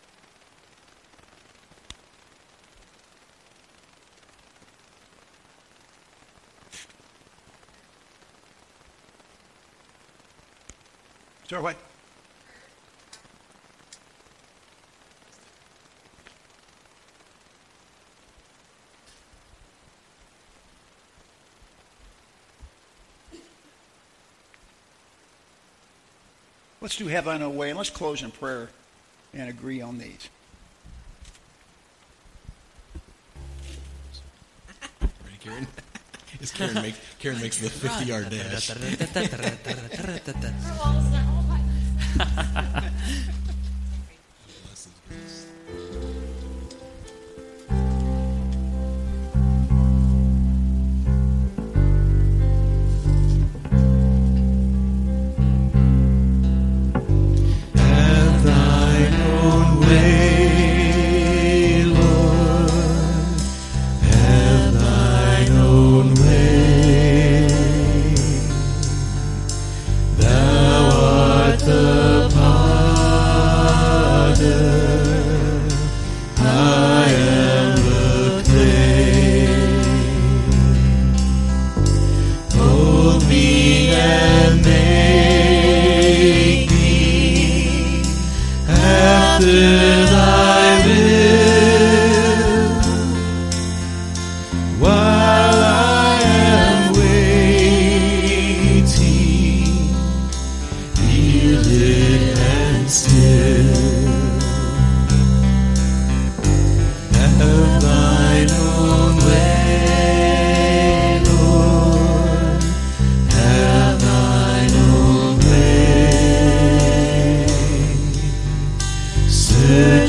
Sir, what? Let's do Have I No Way, and let's close in prayer and agree on these. Ready, Karen? Karen makes the 50-yard dash. Say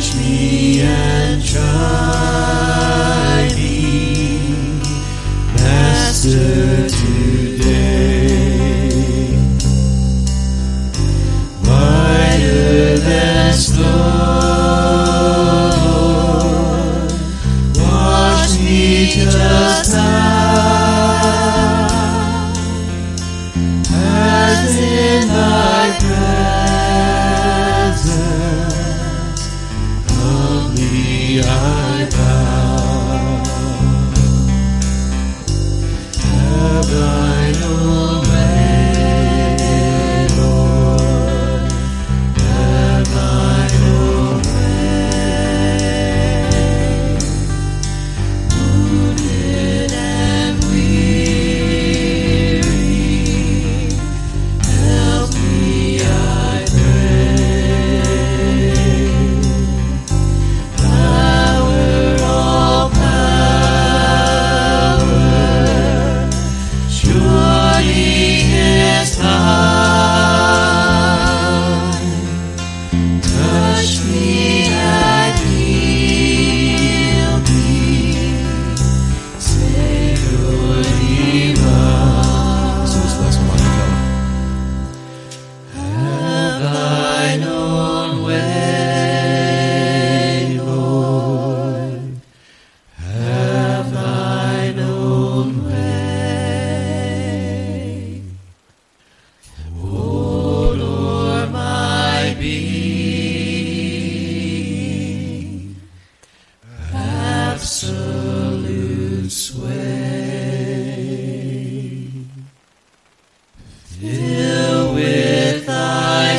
Fill with thy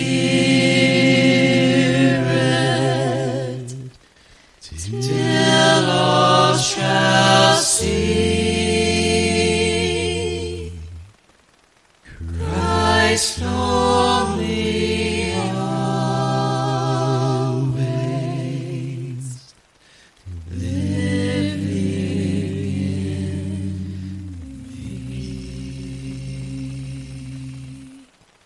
Spirit, till all shall see Christ only always living in me.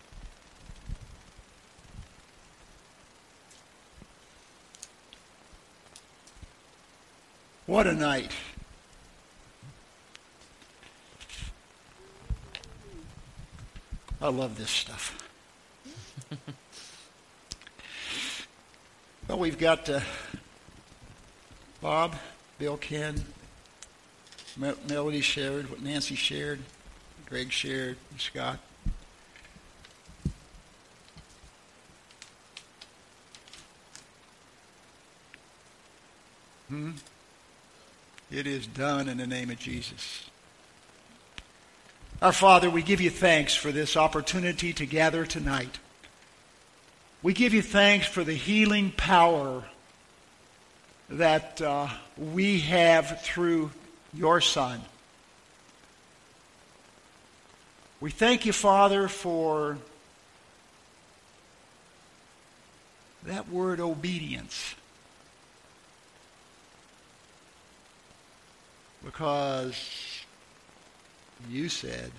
What a night. I love this stuff. Well, we've got Bob, Bill, Ken, Melody shared, what Nancy shared, Greg shared, and Scott. It is done in the name of Jesus. Our Father, we give you thanks for this opportunity to gather tonight. We give you thanks for the healing power that we have through your Son. We thank you, Father, for that word obedience. Because you said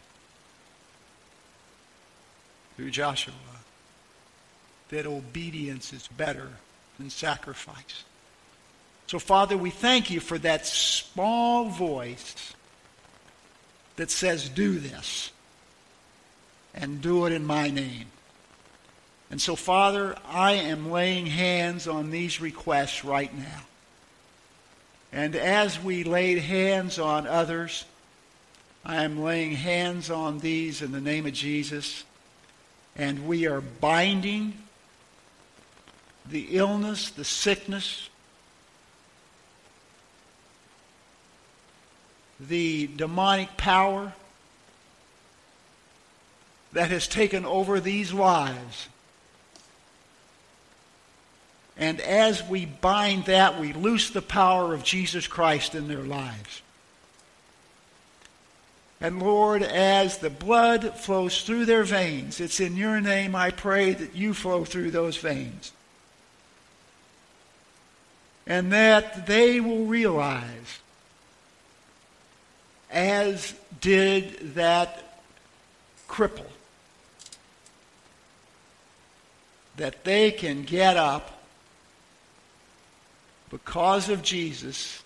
through Joshua that obedience is better than sacrifice. So, Father, we thank you for that small voice that says, do this, and do it in my name. And so, Father, I am laying hands on these requests right now. And as we laid hands on others, I am laying hands on these in the name of Jesus. And we are binding the illness, the sickness, the demonic power that has taken over these lives. And as we bind that, we loose the power of Jesus Christ in their lives. And Lord, as the blood flows through their veins, it's in your name I pray that you flow through those veins. And that they will realize, as did that cripple, that they can get up because of Jesus,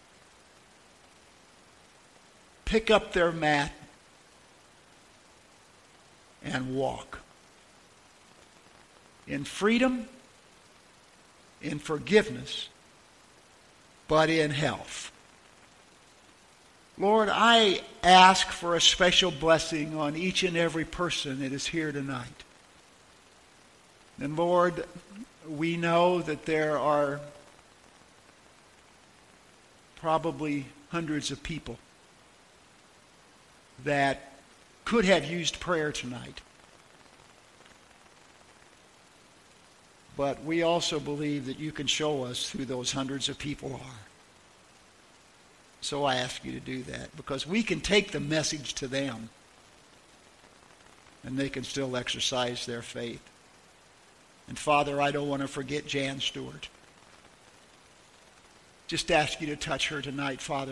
pick up their mat, and walk in freedom, in forgiveness, but in health. Lord, I ask for a special blessing on each and every person that is here tonight. And Lord, we know that there are probably hundreds of people that could have used prayer tonight. But we also believe that you can show us who those hundreds of people are. So I ask you to do that, because we can take the message to them and they can still exercise their faith. And Father, I don't want to forget Jan Stewart. Just ask you to touch her tonight, Father.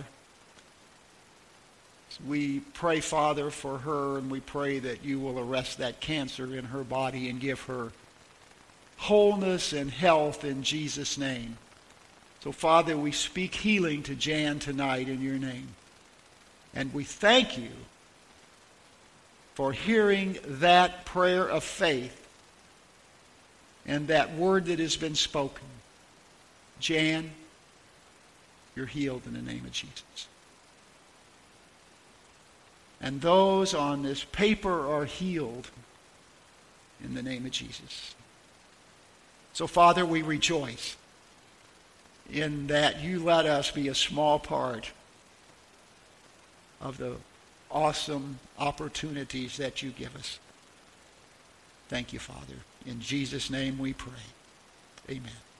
We pray, Father, for her, and we pray that you will arrest that cancer in her body and give her wholeness and health in Jesus' name. So, Father, we speak healing to Jan tonight in your name. And we thank you for hearing that prayer of faith and that word that has been spoken. Jan, you're healed in the name of Jesus. And those on this paper are healed in the name of Jesus. So, Father, we rejoice in that you let us be a small part of the awesome opportunities that you give us. Thank you, Father. In Jesus' name we pray. Amen.